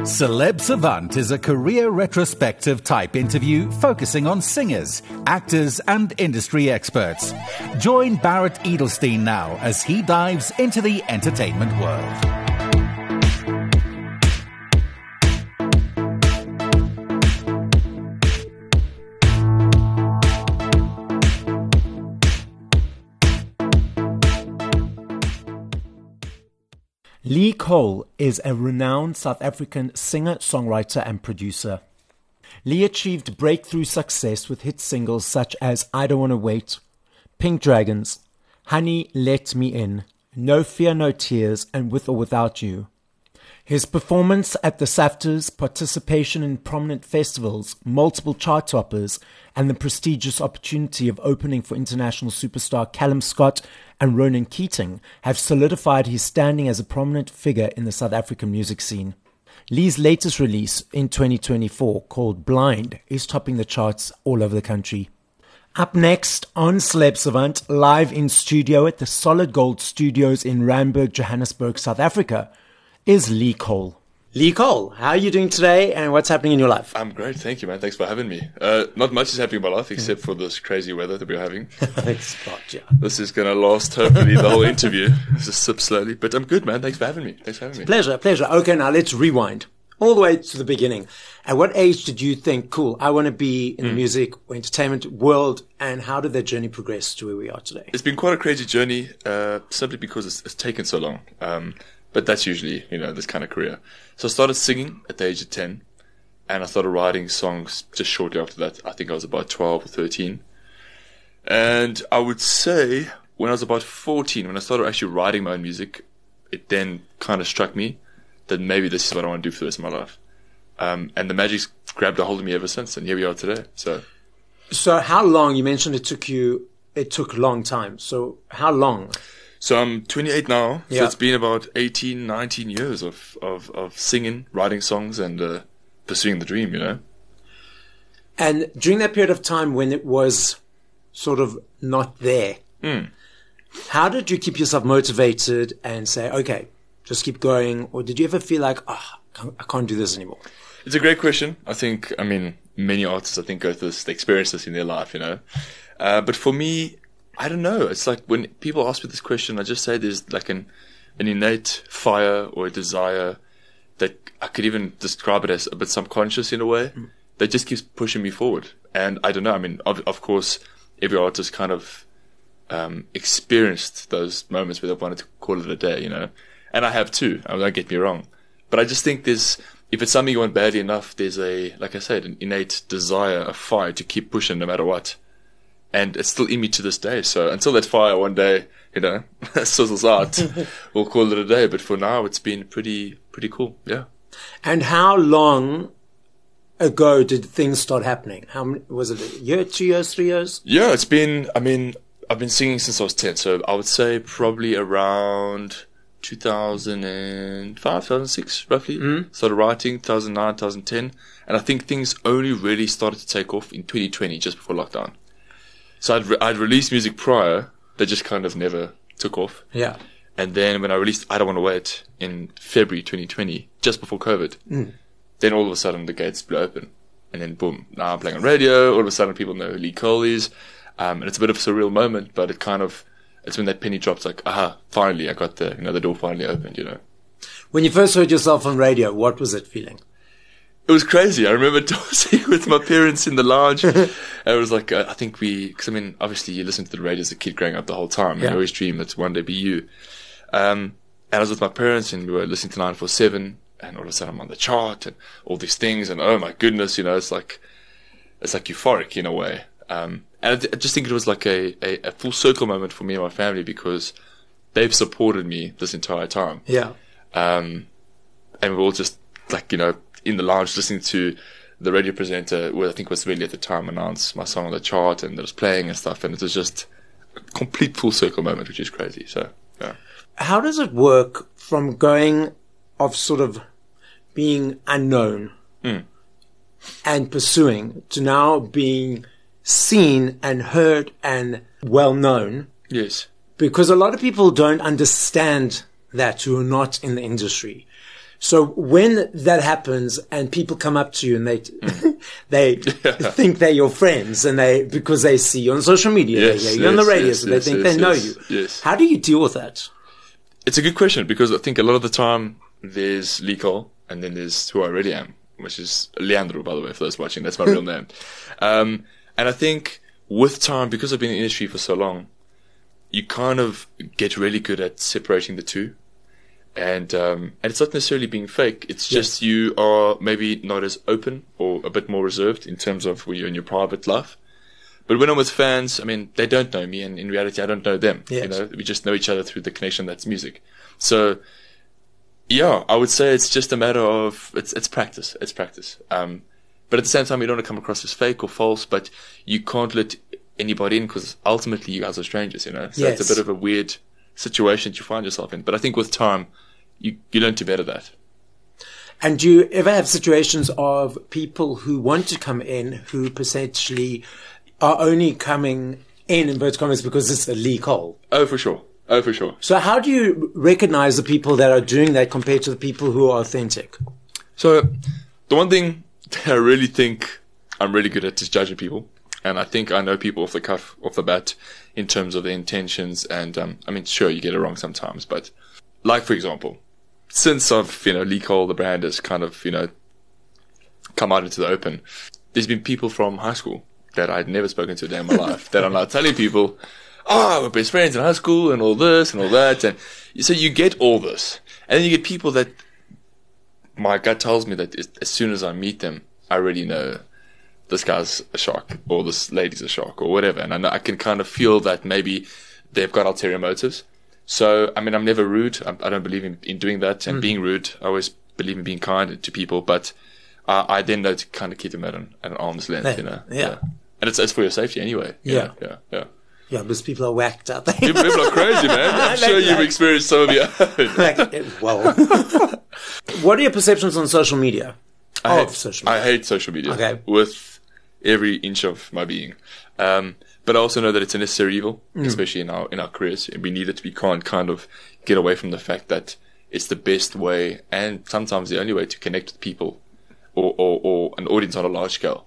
Celeb Savant is a career retrospective type interview focusing on singers, actors, and industry experts. Join Barrett Edelstein now as he dives into the entertainment world. Lee Cole is a renowned South African singer, songwriter and producer. Lee achieved breakthrough success with hit singles such as I Don't Wanna Wait, Pink Dragons, Honey Let Me In, No Fear No Tears and With or Without You. His performance at the SAFTAs, participation in prominent festivals, multiple chart toppers, and the prestigious opportunity of opening for international superstar Callum Scott and Ronan Keating have solidified his standing as a prominent figure in the South African music scene. Lee's latest release in 2024, called Blind, is topping the charts all over the country. Up next on Celeb Savant, live in studio at the Solid Gold Studios in Randburg, Johannesburg, South Africa, is Lee Cole. Lee Cole, how are you doing today and what's happening in your life? I'm great, thank you, man. Thanks for having me. Not much is happening in my life except for this crazy weather that we're having. This is going to last, hopefully, the whole interview. Just sip slowly. But I'm good, man. Thanks for having me. Pleasure. Okay, now let's rewind all the way to the beginning. At what age did you think, cool, I want to be in the music or entertainment world, and how did that journey progress to where we are today? It's been quite a crazy journey, simply because it's taken so long. But that's usually, this kind of career. So I started singing at the age of 10, and I started writing songs just shortly after that. I think I was about 12 or 13. And I would say when I was about 14, when I started actually writing my own music, it then kind of struck me that maybe this is what I want to do for the rest of my life. And the magic's grabbed a hold of me ever since, and here we are today. So how long, you mentioned it took a long time. So how long? So I'm 28 now, so it's been about 18, 19 years of singing, writing songs, and pursuing the dream, And during that period of time when it was sort of not there, how did you keep yourself motivated and say, okay, just keep going? Or did you ever feel like, I can't do this anymore? It's a great question. Many artists, go through this, they experience this in their life, But for me, I don't know. It's like when people ask me this question, I just say there's like an innate fire or a desire that I could even describe it as a bit subconscious in a way that just keeps pushing me forward. And I don't know. Of course, every artist kind of experienced those moments where they wanted to call it a day, And I have too. Don't get me wrong. But I just think if it's something you want badly enough, there's like I said, an innate desire, a fire to keep pushing no matter what. And it's still in me to this day. So until that fire one day, sizzles out, we'll call it a day. But for now, it's been pretty cool. Yeah. And how long ago did things start happening? Was it a year, 2 years, 3 years? Yeah, it's been, I've been singing since I was 10. So I would say probably around 2005, 2006, roughly. Started writing 2009, 2010. And I think things only really started to take off in 2020, just before lockdown. So I'd released music prior that just kind of never took off. Yeah. And then when I released I Don't Wanna Wait in February 2020, just before COVID, then all of a sudden the gates blew open. And then boom, now I'm playing on radio. All of a sudden people know who Lee Cole is. And it's a bit of a surreal moment, but it's when that penny drops, like, finally I got the door finally opened, When you first heard yourself on radio, what was it feeling? It was crazy. I remember dancing with my parents in the lounge. And it was like, I think because obviously you listen to the radio as a kid growing up the whole time. Yeah. You always dream that one day be you. And I was with my parents and we were listening to 947 and all of a sudden I'm on the chart and all these things. And oh my goodness, it's like euphoric in a way. And I just think it was like a full circle moment for me and my family because they've supported me this entire time. Yeah. And we're all just like, in the lounge listening to the radio presenter, who I think was really at the time, announce my song on the chart and it was playing and stuff. And it was just a complete full circle moment, which is crazy. So, yeah. How does it work from going of sort of being unknown and pursuing to now being seen and heard and well known? Yes. Because a lot of people don't understand that who are not in the industry. So when that happens and people come up to you and they think they're your friends and because they see you on social media, they hear you on the radio, so they think they know you. Yes. How do you deal with that? It's a good question, because I think a lot of the time there's Lee Cole and then there's who I really am, which is Leandro, by the way, for those watching. That's my real name. And I think with time, because I've been in the industry for so long, you kind of get really good at separating the two. And it's not necessarily being fake. It's just you are maybe not as open or a bit more reserved in terms of when you're in your private life. But when I'm with fans, I mean, they don't know me, and in reality, I don't know them. Yes. You know, we just know each other through the connection that's music. So, yeah, I would say it's just a matter of it's practice. It's practice. But at the same time, you don't want to come across as fake or false. But you can't let anybody in, because ultimately, you guys are strangers. You know, so it's a bit of a weird situation that you find yourself in. But I think with time, you learn to better that. And do you ever have situations of people who want to come in who potentially are only coming in inverted commas because it's a Lee Cole? Oh, for sure. So how do you recognize the people that are doing that compared to the people who are authentic? So the one thing that I really think I'm really good at is judging people. And I think I know people off the bat, in terms of their intentions. And I mean, sure, you get it wrong sometimes. But like, for example, since I've, Lee Cole, the brand, has kind of, come out into the open, there's been people from high school that I'd never spoken to a day in my life that I'm now telling people, we're best friends in high school and all this and all that. And so you get all this. And then you get people that my gut tells me that as soon as I meet them, I already know this guy's a shark or this lady's a shark or whatever. And I know I can kind of feel that maybe they've got ulterior motives. So, I mean, I'm never rude. I don't believe in doing that and being rude. I always believe in being kind to people. But I then know to kind of keep them at an arm's length, Yeah. And it's for your safety anyway. Yeah. Yeah. Yeah, because people are whacked out there. People are crazy, man. I'm sure you've experienced some of your own. What are your perceptions on social media? I hate social media with every inch of my being. But I also know that it's a necessary evil, especially in our careers. We need it. We can't kind of get away from the fact that it's the best way and sometimes the only way to connect with people or an audience on a large scale,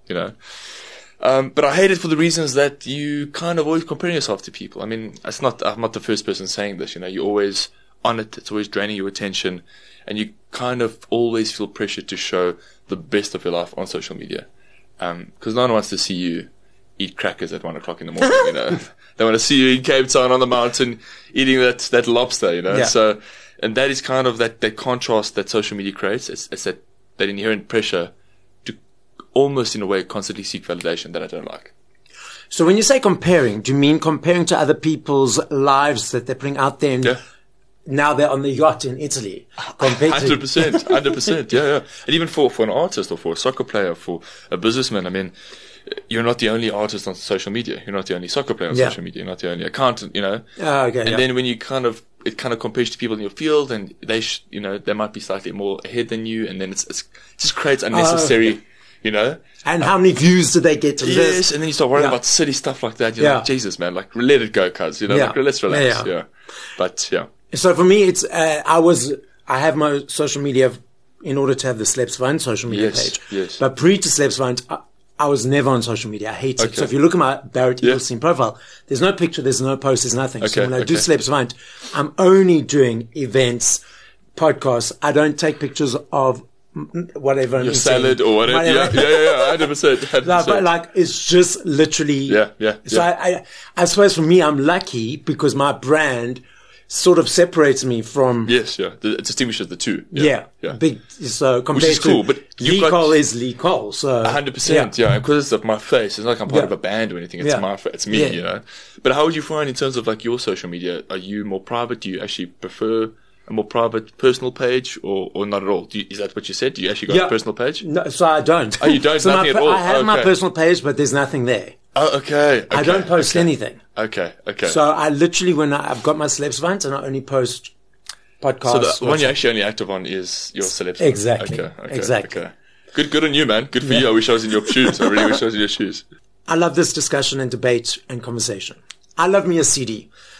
But I hate it for the reasons that you kind of always comparing yourself to people. I mean, I'm not the first person saying this, You're always on it. It's always draining your attention. And you kind of always feel pressure to show the best of your life on social media. Because no one wants to see you eat crackers at 1 o'clock in the morning, They want to see you in Cape Town on the mountain eating that lobster, Yeah. So, and that is kind of that contrast that social media creates. It's that inherent pressure to almost in a way constantly seek validation that I don't like. So when you say comparing, do you mean comparing to other people's lives that they're putting out there? And now they're on the yacht in Italy. 100%. Yeah. And even for an artist or for a soccer player, for a businessman, I mean, you're not the only artist on social media. You're not the only soccer player on social media. You're not the only actant, Then when you it kind of compares to people in your field, and they they might be slightly more ahead than you, and then it just creates unnecessary, And how many views did they get to this? Yes, and then you start worrying about silly stuff like that. You're like, Jesus, man, like let it go, cuz, let's relax. Yeah. But yeah. So for me, it's I have my social media in order to have the Sleps Fund social media page. Yes. But pre to Sleps Fund, I was never on social media. I hate it. So if you look at my Barrett Edelstein profile, there's no picture, there's no post, there's nothing. So when I do Sleps Fund, I'm only doing events, podcasts. I don't take pictures of whatever. Your salad or whatever. Yeah, 100%. But it's just literally. Yeah. So I suppose for me, I'm lucky because my brand sort of separates me from. Yes, yeah. It distinguishes the two. Yeah. Big. So compared which is cool, to but Lee Cole is Lee Cole. So 100%. Yeah. Because it's my face. It's not like I'm part of a band or anything. It's my face. It's me. But how would you find in terms of like your social media? Are you more private? Do you actually prefer a more private personal page or not at all? Is that what you said? Do you actually got a personal page? No, so I don't. Oh, you don't? So nothing at all? I have my personal page, but there's nothing there. Oh, okay. I don't post anything. Okay. So I literally, when I've got my Sleps Fund, and I only post podcasts. So the one you're actually only active on is your Sleps Fund. Exactly. Okay. Exactly. Okay. Good on you, man. Good for you. I wish I was in your shoes. I really wish I was in your shoes. I love this discussion and debate and conversation. I love me a CD.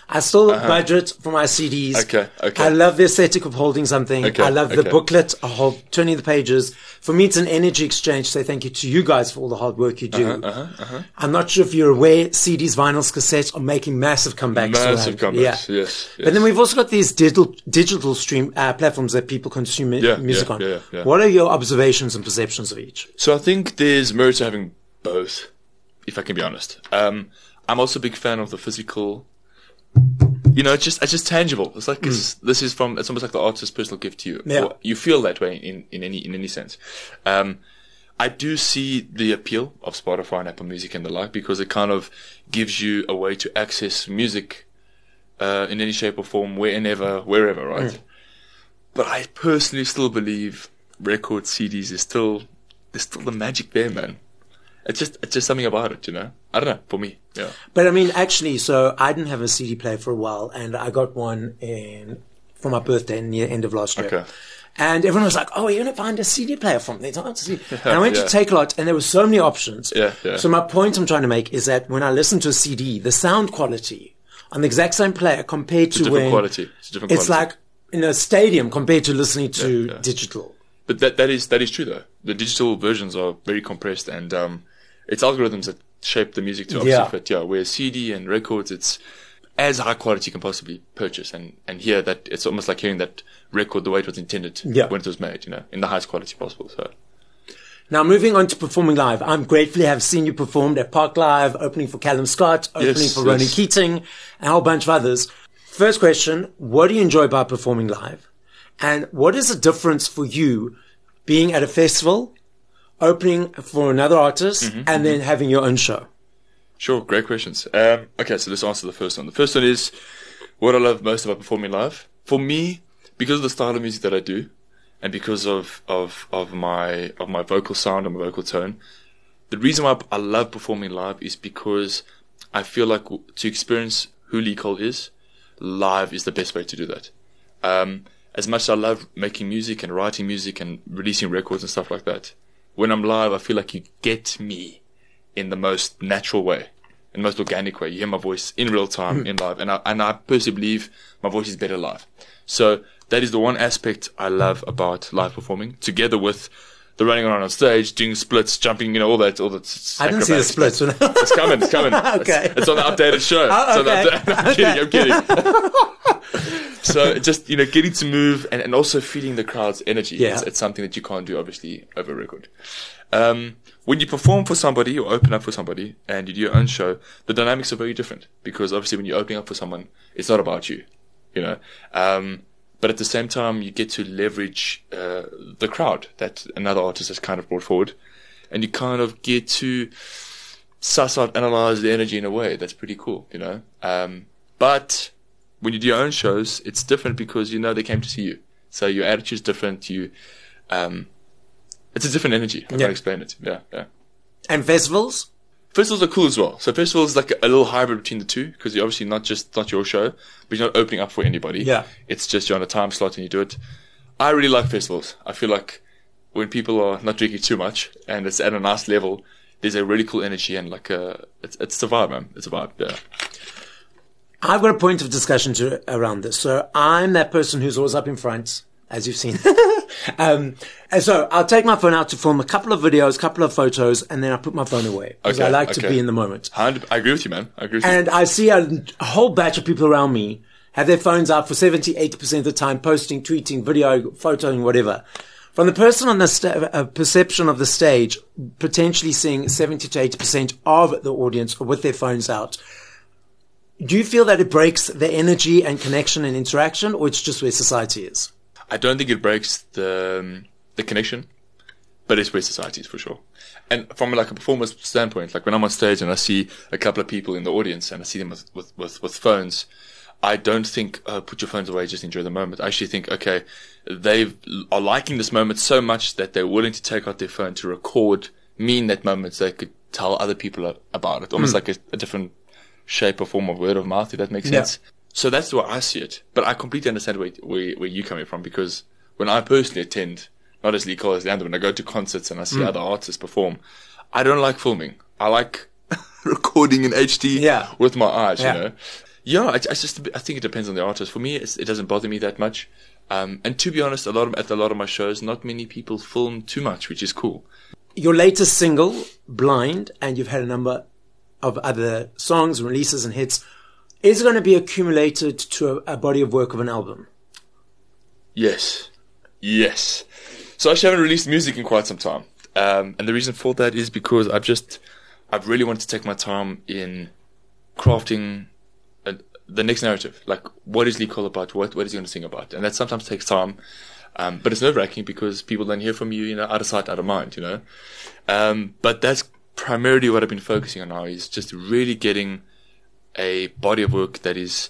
I still budget for my CDs. Okay. I love the aesthetic of holding something. Okay, I love the booklet, turning the pages. For me, it's an energy exchange. Say thank you to you guys for all the hard work you do. I'm not sure if you're aware, CDs, vinyls, cassettes are making massive comebacks. Massive comebacks, yes. But then we've also got these digital stream platforms that people consume music on. Yeah. What are your observations and perceptions of each? So I think there's merit to having both, if I can be honest. I'm also a big fan of the physical. It's just tangible. It's like it's almost like the artist's personal gift to you. Yeah. You feel that way in any sense. I do see the appeal of Spotify and Apple Music and the like, because it kind of gives you a way to access music in any shape or form, wherever, right? But I personally still believe record CDs there's still the magic there, man. It's just something about it, I don't know, for me, yeah. But I mean, actually, so I didn't have a CD player for a while, and I got one for my birthday near the end of last year. Okay. And everyone was like, "Oh, you're going to find a CD player from there." And I went to Takealot, and there were so many options. Yeah. So my point I'm trying to make is that when I listen to a CD, the sound quality on the exact same player compared to when quality. It's a different quality. It's like in a stadium compared to listening to digital. But that is true though. The digital versions are very compressed, and it's algorithms that shape the music to obviously fit. Yeah, whereas CD and records, it's as high quality you can possibly purchase, and hear that it's almost like hearing that record the way it was intended when it was made, in the highest quality possible. So now moving on to performing live, I'm grateful to have seen you performed at Park Live, opening for Callum Scott, opening for Ronan Keating, and a whole bunch of others. First question, what do you enjoy about performing live? And what is the difference for you being at a festival, opening for another artist, and then having your own show? Sure, great questions. Okay, so let's answer the first one. The first one is what I love most about performing live. For me, because of the style of music that I do, and because of my vocal sound and my vocal tone, the reason why I love performing live is because I feel like to experience who Lee Cole is, live is the best way to do that. As much as I love making music and writing music and releasing records and stuff like that, when I'm live, I feel like you get me in the most natural way, in the most organic way. You hear my voice in real time, in live, and I personally believe my voice is better live. So that is the one aspect I love about live performing, together with the running around on stage, doing splits, jumping, all that. I didn't see the splits. It's coming. Okay. It's on the updated show. Oh, okay. I'm kidding. So just, getting to move and also feeling the crowd's energy. Yeah. It's something that you can't do, obviously, over record. When you perform for somebody or open up for somebody and you do your own show, the dynamics are very different, because obviously when you're opening up for someone, it's not about you, but at the same time, you get to leverage the crowd that another artist has kind of brought forward, and you kind of get to suss out, analyze the energy in a way that's pretty cool, But when you do your own shows, it's different because they came to see you, so your attitude's different. It's a different energy. I can't explain it. Yeah. And festivals? Festivals are cool as well. So festivals is like a little hybrid between the two, because you're obviously not your show, but you're not opening up for anybody. Yeah. It's just you're on a time slot and you do it. I really like festivals. I feel like when people are not drinking too much and it's at a nice level, there's a really cool energy and it's the vibe, man. It's a vibe. Yeah. I've got a point of discussion around this. So I'm that person who's always up in front, as you've seen. And so I'll take my phone out to film a couple of videos, couple of photos, and then I put my phone away, because I like to be in the moment. I agree with you, man. And I see a whole batch of people around me have their phones out for 70, 80% of the time, posting, tweeting, video, photoing, whatever. From the person on the perception of the stage, potentially seeing 70 to 80% of the audience with their phones out, do you feel that it breaks the energy and connection and interaction, or it's just where society is? I don't think it breaks the connection, but it's where society is for sure. And from a performance standpoint, when I'm on stage and I see a couple of people in the audience and I see them with phones, I don't think, put your phones away, just enjoy the moment. I actually think, okay, they are liking this moment so much that they're willing to take out their phone to record me in that moment so they could tell other people about it. Almost like a different shape or form of word of mouth, if that makes sense. So that's the way I see it. But I completely understand where you're coming from, because when I personally attend, not as Lee Cole, as Leander, when I go to concerts and I see other artists perform, I don't like filming. I like recording in HD with my eyes, Yeah, I think it depends on the artist. For me, it doesn't bother me that much. And to be honest, at a lot of my shows, not many people film too much, which is cool. Your latest single, Blind, and you've had a number of other songs, releases and hits, is going to be accumulated to a body of work of an album. Yes. So I actually haven't released music in quite some time. And the reason for that is because I've really wanted to take my time in crafting the next narrative. Like, what is Lee Cole about? What is he going to sing about? And that sometimes takes time. But it's nerve-wracking because people don't hear from you, out of sight, out of mind, But that's primarily what I've been focusing on now, is just really getting a body of work that is,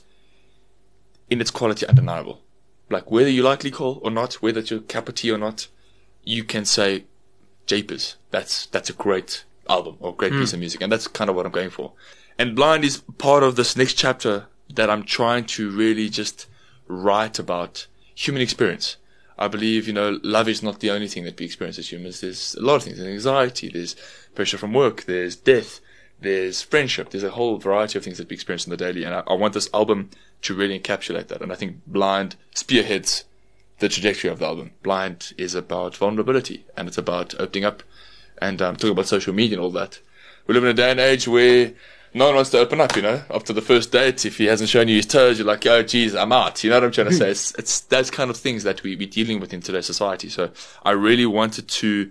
in its quality, undeniable. Like, whether you like Lee Cole or not, whether it's your cup of tea or not, you can say, Japers, that's a great album or great piece of music. And that's kind of what I'm going for. And Blind is part of this next chapter that I'm trying to really just write about human experience. I believe, love is not the only thing that we experience as humans. There's a lot of things. There's anxiety, there's pressure from work, there's death, there's friendship. There's a whole variety of things that we experience in the daily. And I want this album to really encapsulate that. And I think Blind spearheads the trajectory of the album. Blind is about vulnerability, and it's about opening up and talking about social media and all that. We live in a day and age where no one wants to open up, After the first date, if he hasn't shown you his toes, you're like, oh, geez, I'm out. You know what I'm trying to say? It's those kind of things that we're dealing with in today's society. So I really wanted to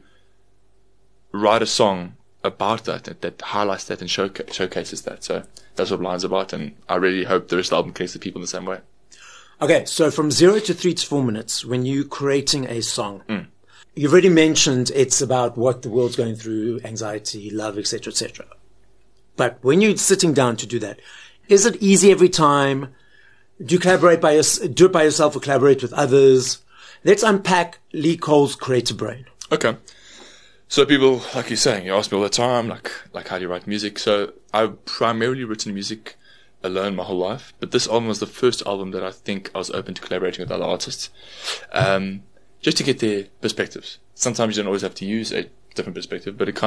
write a song about that highlights that and showcases that. So that's what Blind's about, and I really hope the rest of the album connects to people in the same way. Okay, so from 0 to 3 to 4 minutes, when you're creating a song, you've already mentioned it's about what the world's going through, anxiety, love, etc., etc. But when you're sitting down to do that, is it easy every time? Do you do it by yourself or collaborate with others? Let's unpack Lee Cole's creative brain. Okay. So people, like you're saying, you ask me all the time, like how do you write music? So I've primarily written music alone my whole life, but this album was the first album that I think I was open to collaborating with other artists, just to get their perspectives. Sometimes you don't always have to use a different perspective, but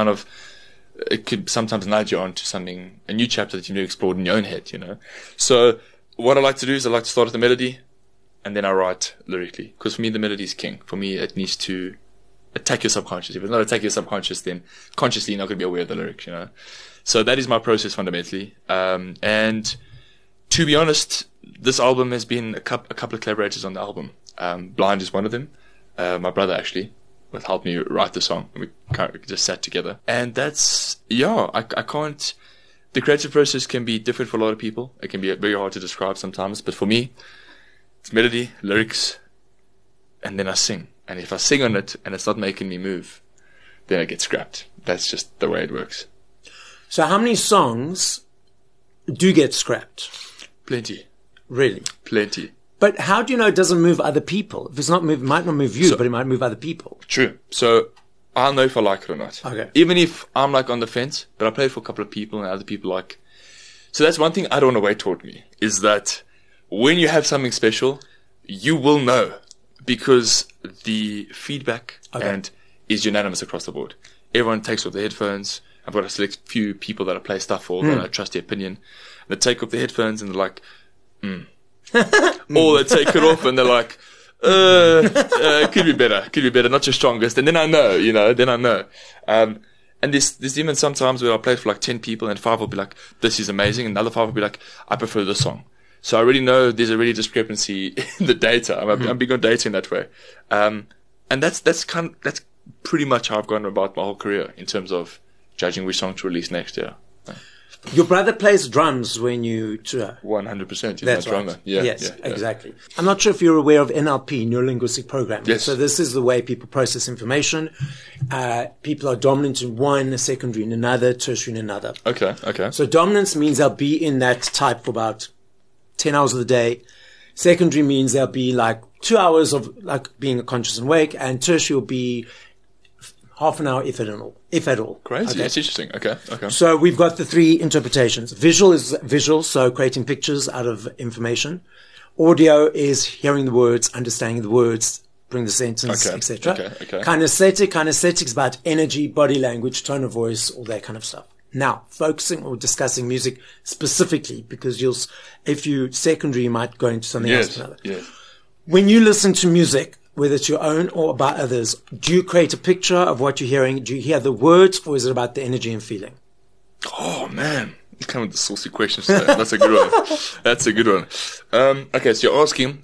it could sometimes nudge you on to a new chapter that you've never explored in your own head, So what I like to do is I like to start with the melody, and then I write lyrically, because for me the melody is king. For me it needs to attack your subconscious. If it's not attack your subconscious, then consciously you're not going to be aware of the lyrics, So that is my process fundamentally. And to be honest, this album has been a couple of collaborators on the album. Blind is one of them. My brother actually helped me write the song. We just sat together. And that's, I can't, the creative process can be different for a lot of people. It can be very hard to describe sometimes, but for me, it's melody, lyrics, and then I sing. And if I sing on it and it's not making me move, then I get scrapped. That's just the way it works. So how many songs do get scrapped? Plenty. Really? Plenty. But how do you know it doesn't move other people? If it's not it might not move you, but it might move other people. True. So I'll know if I like it or not. Okay. Even if I'm on the fence, but I play it for a couple of people and other people like. So that's one thing I don't want to wait toward me, is that when you have something special, you will know, because the feedback is unanimous across the board. Everyone takes off their headphones. I've got a select few people that I play stuff for that I trust their opinion. They take off their headphones and they're like, or they take it off and they're like, could be better, not your strongest. And then I know, And there's even sometimes where I play for 10 people and 5 will be like, this is amazing. And the other 5 will be like, I prefer this song. So I already know there's a really discrepancy in the data. I'm big on data in that way. And that's pretty much how I've gone about my whole career in terms of judging which song to release next year. Your brother plays drums when you tour. 100%. That's my drummer. Right. Yeah, yes, yeah. Exactly. I'm not sure if you're aware of NLP, Neuro-Linguistic Programming. Yes. So this is the way people process information. People are dominant in one, secondary in another, tertiary in another. Okay. So dominance means they'll be in that type for about 10 hours of the day. Secondary means they'll be 2 hours of being conscious and awake, and tertiary will be half an hour, if at all. Crazy. Okay. That's interesting. Okay. So we've got the 3 interpretations. Visual is visual, so creating pictures out of information. Audio is hearing the words, understanding the words, bring the sentence, etc. Okay. Kinesthetic is about energy, body language, tone of voice, all that kind of stuff. Now, focusing or discussing music specifically, because if you secondary, you might go into something else. Yes. When you listen to music, whether it's your own or about others, do you create a picture of what you're hearing? Do you hear the words, or is it about the energy and feeling? Oh, man. You come with the saucy questions today. That's a good one. Okay, so you're asking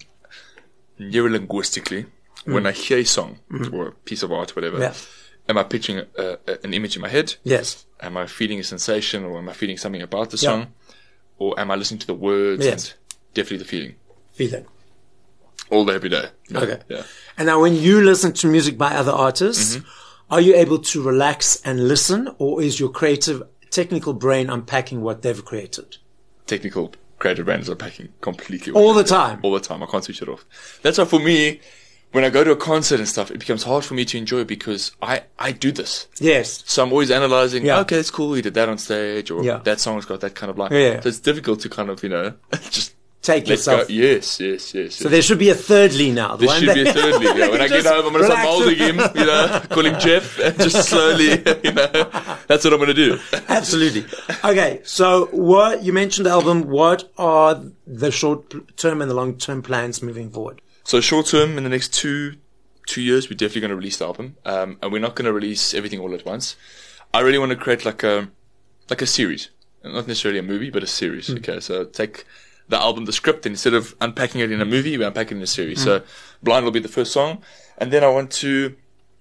neurolinguistically, when I hear a song or a piece of art, whatever, am I picturing an image in my head? Yes. Am I feeling a sensation, or am I feeling something about the song? Or am I listening to the words? Yes. And definitely the feeling. Feeling. All day, every day. Okay. Yeah. And now when you listen to music by other artists, are you able to relax and listen, or is your technical brain unpacking what they've created? Technical creative brain is unpacking completely. All the time? All the time. I can't switch it off. That's why for me, when I go to a concert and stuff, it becomes hard for me to enjoy because I do this. Yes. So I'm always analyzing, okay, it's cool, he did that on stage, or that song's got that kind of line. Yeah. So it's difficult to kind of, just take yourself. Go. Yes. So there should be a thirdly now. There should be a thirdly. Yeah. When I get home, I'm going to start molding him, call him Jeff, and just slowly, that's what I'm going to do. Absolutely. Okay. So what you mentioned the album, what are the short term and the long term plans moving forward? So short term, in the next two years, we're definitely going to release the album. And we're not going to release everything all at once. I really want to create like a series. Not necessarily a movie, but a series. Okay. So take the album, the script, and instead of unpacking it in a movie, we unpack it in a series. So Blind will be the first song. And then I want to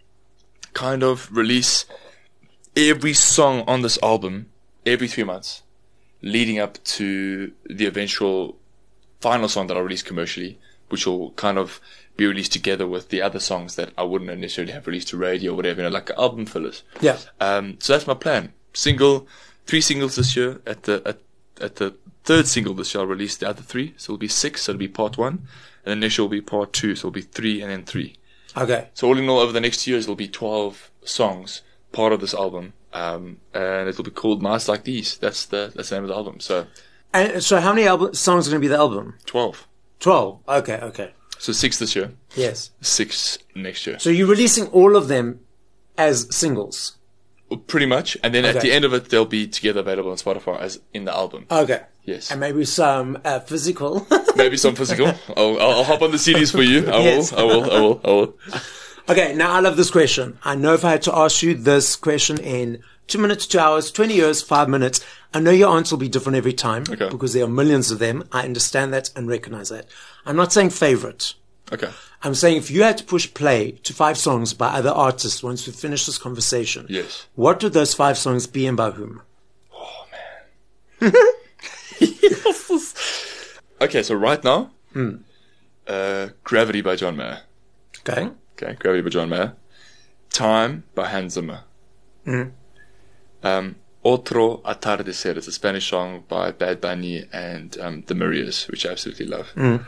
kind of release every song on this album every 3 months, leading up to the eventual final song that I'll release commercially, which will kind of be released together with the other songs that I wouldn't necessarily have released to radio or whatever, like album fillers. Yeah. So that's my plan. 3 singles this year. At the third single this year, I'll release the other 3. So it'll be 6. So it'll be part 1. And then next year will be part 2. So it'll be 3 and then 3. Okay. So all in all, over the next 2 years, it'll be 12 songs, part of this album. And it'll be called Nights Like These. That's the name of the album. So how many songs are going to be the album? 12. 12. Okay. So 6 this year. Yes. 6 next year. So you're releasing all of them as singles? Pretty much. And then at the end of it, they'll be together available on Spotify as in the album. Okay. Yes. And maybe some physical. Maybe some physical. I'll hop on the CDs for you. I will. Okay. Now I love this question. I know if I had to ask you this question in 2 minutes, 2 hours, 20 years, 5 minutes, I know your answer will be different every time because there are millions of them. I understand that and recognize that. I'm not saying favorite. Okay. I'm saying if you had to push play to 5 songs by other artists once we finish this conversation, yes, what would those 5 songs be and by whom? Oh, man. Okay, so right now, Gravity by John Mayer. Okay, Gravity by John Mayer. Time by Hans Zimmer. Otro Atardecer. It's a Spanish song by Bad Bunny and the Marias, which I absolutely love.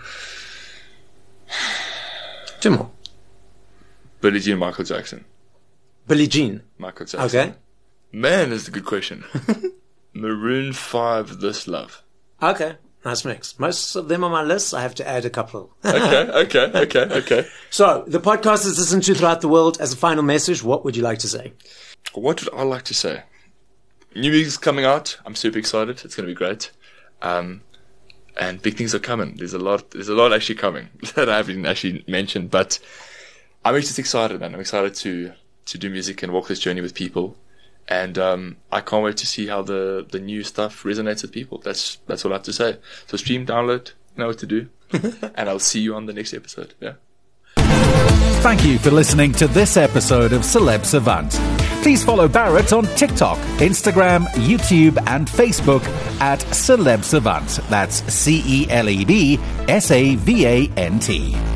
2 more. Billie Jean, Michael Jackson. Billie Jean. Michael Jackson. Okay. Man, that's a good question. Maroon 5, This Love. Okay. Nice mix. Most of them on my list. I have to add a couple. Okay. So, the podcast is listened to throughout the world. As a final message, what would you like to say? What would I like to say? New music's coming out. I'm super excited. It's going to be great. And big things are coming. There's a lot actually coming that I haven't actually mentioned, but I'm just excited, man. I'm excited to do music and walk this journey with people. And I can't wait to see how the new stuff resonates with people. That's all I have to say. So stream, download, know what to do. And I'll see you on the next episode. Yeah. Thank you for listening to this episode of Celeb Savant. Please follow Barrett on TikTok, Instagram, YouTube, and Facebook at Celeb Savant. That's CelebSavant.